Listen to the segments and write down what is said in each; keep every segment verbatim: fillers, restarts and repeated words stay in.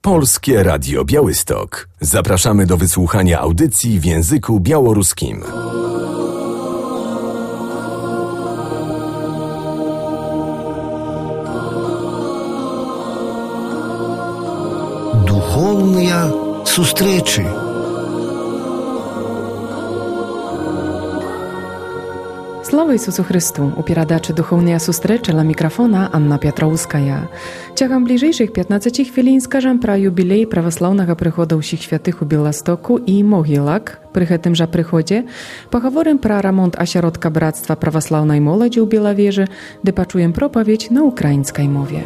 Polskie Radio Białystok. Zapraszamy do wysłuchania audycji w języku białoruskim. Духовные встречи. Слава Ісусу Христу! У передачі «Духовная сустрэча» ла мікрафона Анна Пятроўская. Цягам бліжэйшых пятнаццаці хвілін скажам пра юбілей праваслаўнага прыхода ўсіх святых у Беластоку і Могілак. Пры гэтым жа прыходзе пагаворым пра рамонт асяродка брацтва праваслаўнай моладзі ў Белавежы, ды пачуем пропаведь на украінскай мове.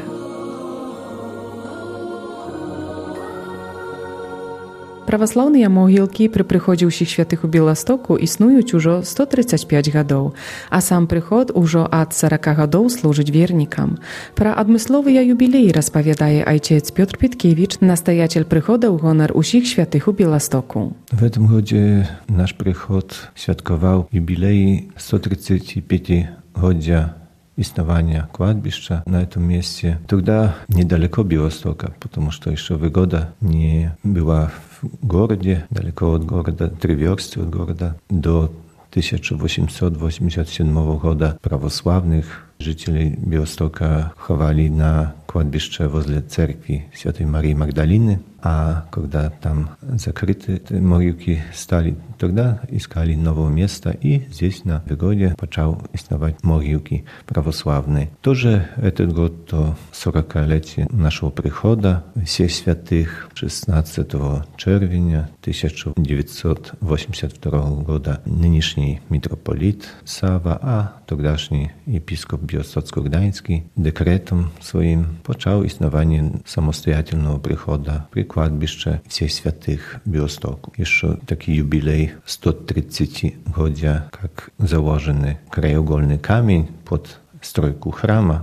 Праваслаўныя могілкі пры прыходзе ўсіх святых у Беластоку існуюць ужо сто трыццаць пяць гадоў, а сам прыход ужо ад сорока гадоў служыць вернікам. Пра адмысловыя юбілеі распавядае айцец Пётр Петкевич, настоятель прыхода ў гонар усіх святых у Беластоку. W tym godzie nasz przychód świadkował jubilei sto trzydzieści pięć godzia istnienia kładbiszcza na tym miejscu. Тогда niedaleko Białostoka, потому что еще wygoda nie była w gorodzie, daleko od goroda, trzy wiorsty od goroda. Do tysiąc osiemset osiemdziesiątego siódmego года prawosławnych жителей Białostoka chowali na kładbiszcze возле cerkwi Świętej Marii Magdaliny, a когда там закрыты могилки стали, тогда искали нового места, и здесь на Выгоде почал истновать могилки православные. Тоже этот год то сорокалетие нашего прихода всех святых шестнадцатого червня тысяча девятьсот восемьдесят второго года нынешний митрополит Сава, а тогдашний епископ Białostocko-Gdański декретом своим почал истнование самостоятельного прихода при кладбище всех святых в Białostocku. Еще такой юбилей sto trzydzieści godzia, как заложенный краеугольный камень под стройку храма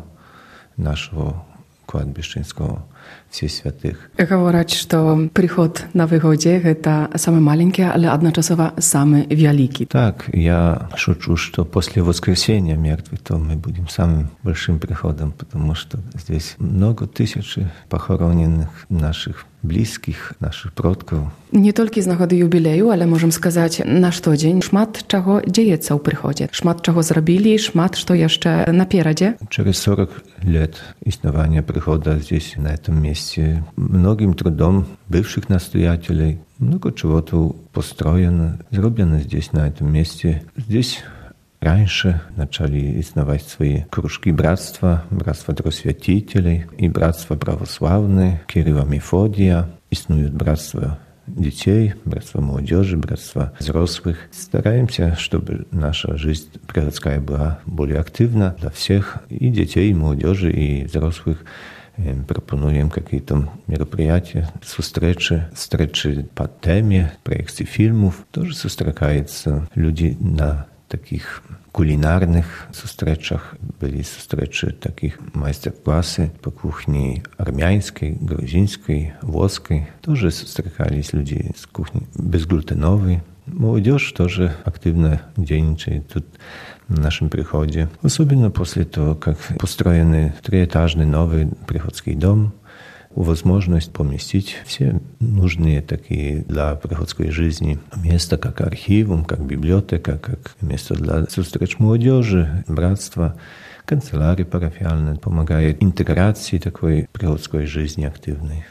нашего кладбищенского всех святых. Говорят, что приход на Выгоде – это самый маленький, але одночасово самый великий. Так, я шучу, что после воскресения мертвых, то мы будем самым большим приходом, потому что здесь много тысяч похороненных наших близких, наших продков. Не толькі з нагоди юбілею, але можем сказаць, на штодзень шмат чаго дзеецца ў прыходзе. Шмат чаго зрабілі, шмат што яшчэ наперадзе. Через сорок лет истнования прихода здесь, на этом месте, многим трудом бывших настоятелей, много чего-то построено, сделано здесь, на этом месте. Здесь раньше начали основать свои кружки братства, братство просветителей и братство православное, Кирилла Мефодия. Иснуют братства детей, братство молодежи, братство взрослых. Стараемся, чтобы наша жизнь приходская была более активна для всех, и детей, и молодежи, и взрослых. Пропонуем какие-то мероприятия, встречи, встречи по теме, проекции фильмов. Тоже встречаются люди на таких кулинарных встречах. Были встречи, таких мастер-классы по кухне армянской, грузинской, волжской. Тоже встречались люди с кухни безглютеновой. Молодежь тоже активно денежит тут в нашем приходе. Особенно после того, как построенный триэтажный новый приходский дом, возможность поместить все нужные такие для приходской жизни места, как архивум, как библиотека, как место для встреч молодежи, братства, канцелярии парафиальной, помогает интеграции такой приходской жизни активной.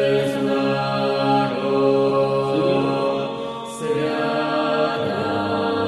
Свята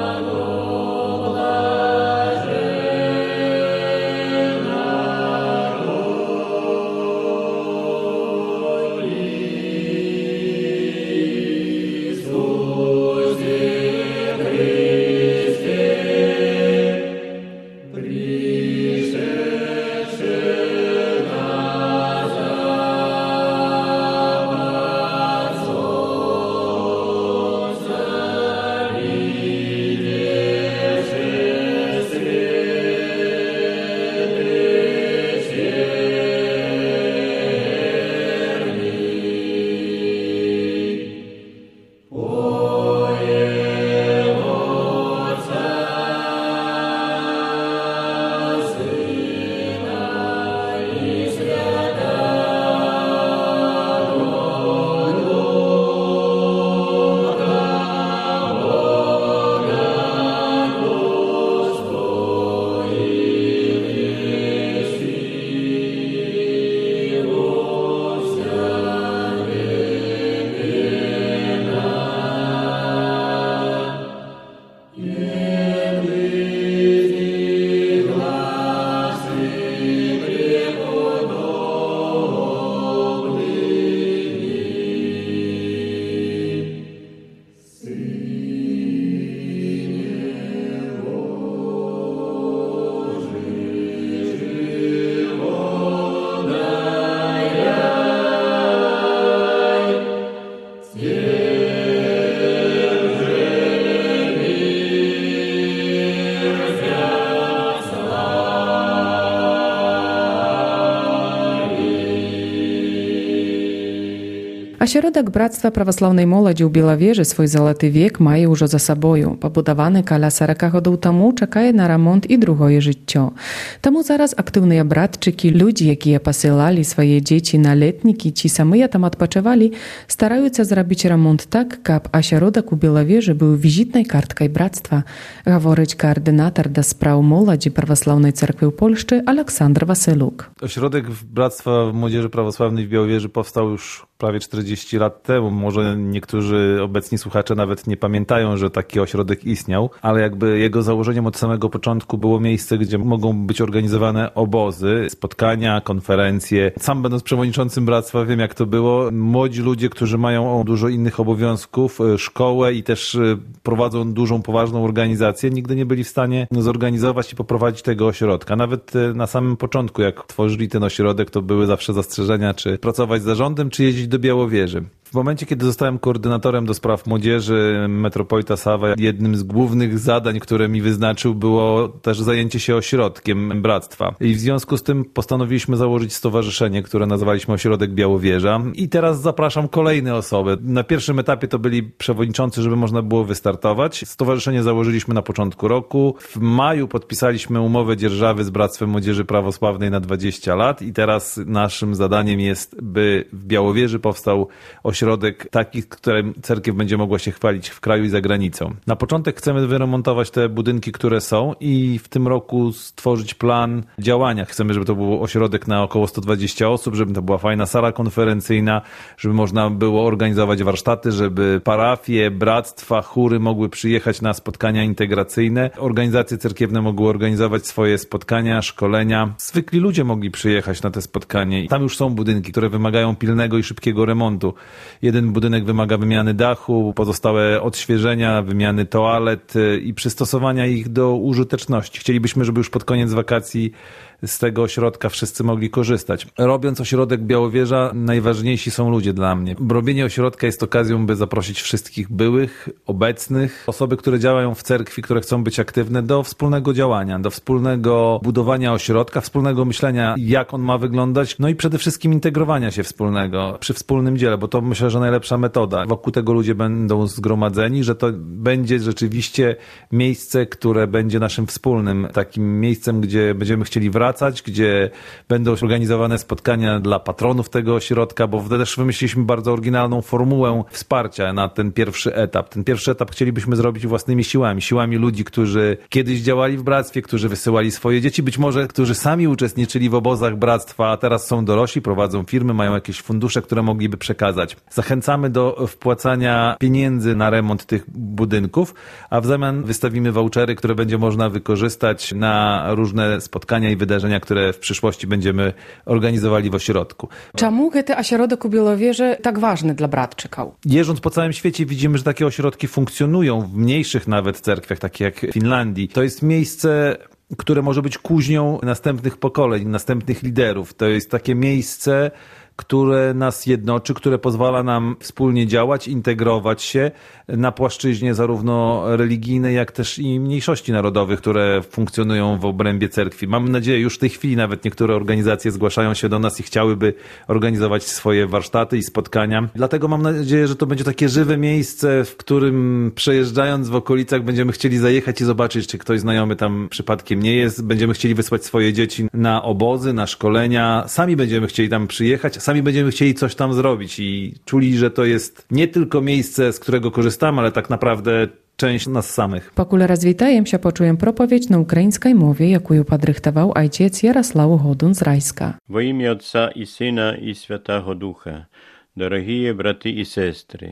Асяродак брацтва праваслаўнай моладзі ў Белавежы свой залаты век мае ўжо за сабою. Пабудаваны каля сорока гадоў таму, чакае на рамонт і другое жыццё. Таму зараз актыўныя братчыкі, людзі, якія пасылалі свае дзеці на летнікі ці самыя там адпачывалі, стараюцца зрабіць рамонт так, каб асяродак у Белавежы быў візітнай карткай брацтва, гаворыць каардынатар да спраў моладзі праваслаўнай царквы ў Польшчы Aleksandr Wasyluk. Ośrodek Bractwa Młodzieży Prawosławnej w Białowieży powstał już prawie czterdzieści lat temu. Może niektórzy obecni słuchacze nawet nie pamiętają, że taki ośrodek istniał, ale jakby jego założeniem od samego początku było miejsce, gdzie mogą być organizowane obozy, spotkania, konferencje. Sam będąc przewodniczącym bractwa wiem, jak to było. Młodzi ludzie, którzy mają dużo innych obowiązków, szkołę i też prowadzą dużą, poważną organizację, nigdy nie byli w stanie zorganizować i poprowadzić tego ośrodka. Nawet na samym początku, jak tworzyli ten ośrodek, to były zawsze zastrzeżenia, czy pracować z zarządem, czy jeździć do Białowieży. W momencie, kiedy zostałem koordynatorem do spraw młodzieży, metropolita Sawa, jednym z głównych zadań, które mi wyznaczył, było też zajęcie się ośrodkiem bractwa. I w związku z tym postanowiliśmy założyć stowarzyszenie, które nazwaliśmy Ośrodek Białowieża. I teraz zapraszam kolejne osoby. Na pierwszym etapie to byli przewodniczący, żeby można było wystartować. Stowarzyszenie założyliśmy na początku roku. W maju podpisaliśmy umowę dzierżawy z Bractwem Młodzieży Prawosławnej na dwadzieścia lat i teraz naszym zadaniem jest, by w Białowieży powstał ośrodek Środek taki, którym cerkiew będzie mogła się chwalić w kraju i za granicą. Na początek chcemy wyremontować te budynki, które są i w tym roku stworzyć plan działania. Chcemy, żeby to był ośrodek na około sto dwadzieścia osób, żeby to była fajna sala konferencyjna, żeby można było organizować warsztaty, żeby parafie, bractwa, chóry mogły przyjechać na spotkania integracyjne. Organizacje cerkiewne mogły organizować swoje spotkania, szkolenia. Zwykli ludzie mogli przyjechać na te spotkanie. Tam już są budynki, które wymagają pilnego i szybkiego remontu. Jeden budynek wymaga wymiany dachu, pozostałe odświeżenia, wymiany toalet i przystosowania ich do użyteczności. Chcielibyśmy, żeby już pod koniec wakacji z tego ośrodka wszyscy mogli korzystać. Robiąc ośrodek Białowieża, najważniejsi są ludzie dla mnie. Robienie ośrodka jest okazją, by zaprosić wszystkich byłych, obecnych, osoby, które działają w cerkwi, które chcą być aktywne, do wspólnego działania, do wspólnego budowania ośrodka, wspólnego myślenia, jak on ma wyglądać, no i przede wszystkim integrowania się wspólnego przy wspólnym dziele, bo to myślę, że najlepsza metoda. Wokół tego ludzie będą zgromadzeni, że to będzie rzeczywiście miejsce, które będzie naszym wspólnym takim miejscem, gdzie będziemy chcieli wracać, gdzie będą organizowane spotkania dla patronów tego ośrodka, bo wtedy też wymyśliliśmy bardzo oryginalną formułę wsparcia na ten pierwszy etap. Ten pierwszy etap chcielibyśmy zrobić własnymi siłami, siłami ludzi, którzy kiedyś działali w bractwie, którzy wysyłali swoje dzieci, być może którzy sami uczestniczyli w obozach bractwa, a teraz są dorośli, prowadzą firmy, mają jakieś fundusze, które mogliby przekazać. Zachęcamy do wpłacania pieniędzy na remont tych budynków, a w zamian wystawimy vouchery, które będzie można wykorzystać na różne spotkania i wydarzenia, które w przyszłości będziemy organizowali w ośrodku. Czemu ten ośrodek u Białowieży tak ważny dla bratczyków? Jeżdżąc po całym świecie widzimy, że takie ośrodki funkcjonują w mniejszych nawet cerkwiach, takich jak w Finlandii. To jest miejsce, które może być kuźnią następnych pokoleń, następnych liderów. To jest takie miejsce, które nas jednoczy, które pozwala nam wspólnie działać, integrować się na płaszczyźnie zarówno religijnej, jak też i mniejszości narodowych, które funkcjonują w obrębie cerkwi. Mam nadzieję, już w tej chwili nawet niektóre organizacje zgłaszają się do nas i chciałyby organizować swoje warsztaty i spotkania. Dlatego mam nadzieję, że to będzie takie żywe miejsce, w którym przejeżdżając w okolicach będziemy chcieli zajechać i zobaczyć, czy ktoś znajomy tam przypadkiem nie jest. Będziemy chcieli wysłać swoje dzieci na obozy, na szkolenia. Sami będziemy chcieli tam przyjechać, sami będziemy chcieli coś tam zrobić i czuli, że to jest nie tylko miejsce, z którego korzystamy, ale tak naprawdę część nas samych. Покуль развітаем się, poczułem propowiedź na ukraińskiej mowie, jaką podrychtował ojciec Jarosław Hodun z Rajska. Во ім'я Отця і Сина і Святого Духа, дорогі брати і сестри,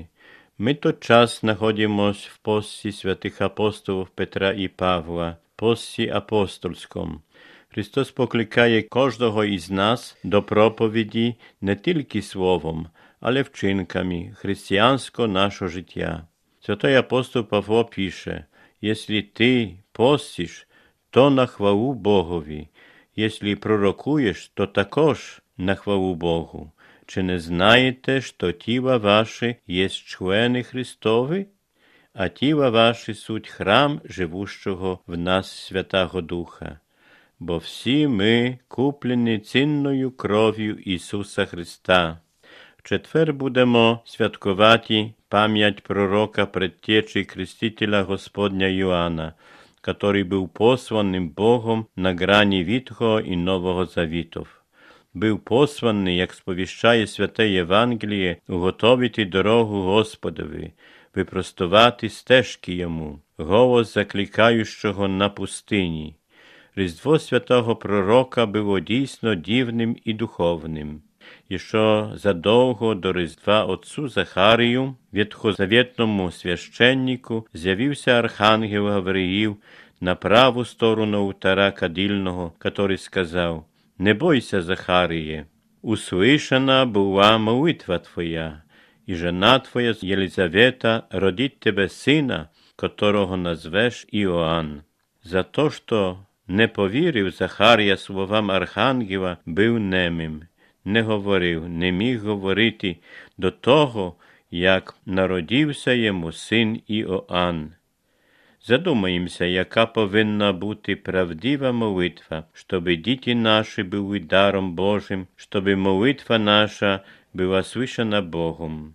My to czas nachodzimy w posті святих апостолів Петра і Павла, posті апостольському. Христос покликає кожного із нас до проповіді не тільки словом, але вчинками християнського нашого життя. Святой апостол Павло пише: «Якщо ти постиш, то на хвалу Богові, якщо пророкуєш, то також на хвалу Богу. Чи не знаєте, що тіла ваші є члени Христові? А тіла ваші суть храм живущого в нас Святого Духа. Бо всі ми куплені цінною кров'ю Ісуса Христа». В четвер будемо святкувати пам'ять пророка предтечі Крестителя Господня Йоанна, который був посланим Богом на грані Ветхого і Нового Завітів. Був посланий, як сповіщає святе Євангеліє, уготовити дорогу Господові, випростувати стежки йому, голос закликаючого на пустині. Різдво святого пророка було дійсно дивним і духовним. Еще задовго до Різдва отцу Захарію, ветхозавітному священнику, з'явився архангел Гавриїл на праву сторону алтаря кадильного, который сказав: «Не бойся, Захаріє, услышана була молитва твоя, і жена твоя Єлизавета родить тебе сина, которого назвеш Іоанн». За то, що не повірив Захарія словам архангела, був немим. Не говорив, не міг говорити до того, як народився йому син Іоанн. Задумаємося, яка повинна бути правдива молитва, щоби діти наші були даром Божим, щоби молитва наша була слышана Богом.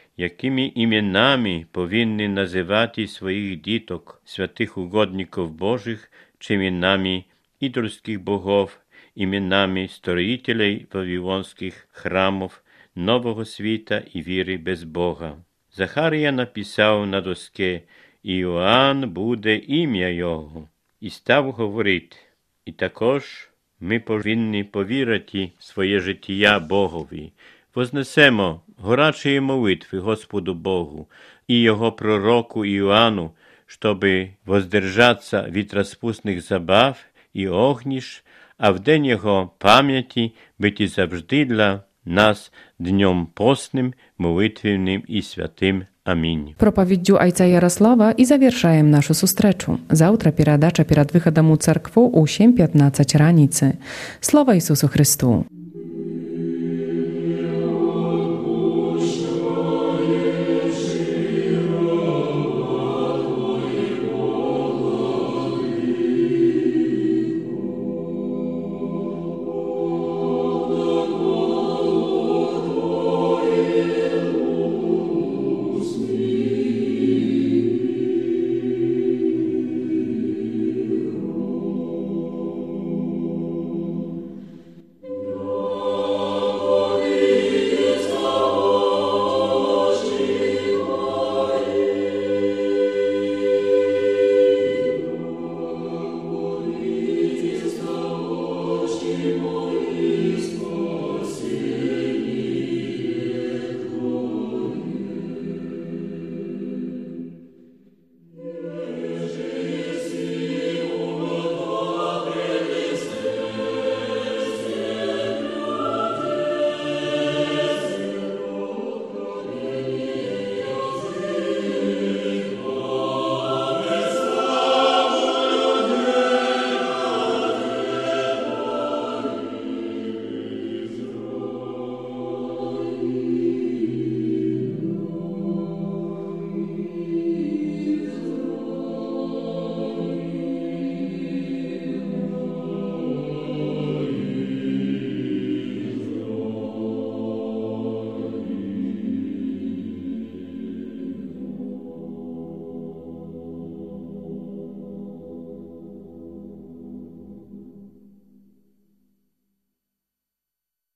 Якими іменами повинні називати своїх діток, святих угодників Божих, чи іменами ідольських богов, іменами строїтелей вавилонських храмів, нового світа і віри без Бога. Захарія написав на доске: «Іоанн буде ім'я його», і став говорити. І також ми повинні повірити своє життя Богові. Вознесемо горячі молитви Господу Богу і його пророку Іоанну, щоби воздержатися від розпусних забав і огніш, а в день його пам'яті бути завжди для нас днем постnym, молитвенnym i świętym. Amin. Propowiedziu ojca Jarosława i zawieszajemy naszą sustreczu. Zawtra передача перед выходом у церкву у сім пятнадцять раніці. Слава Ісусу Христу!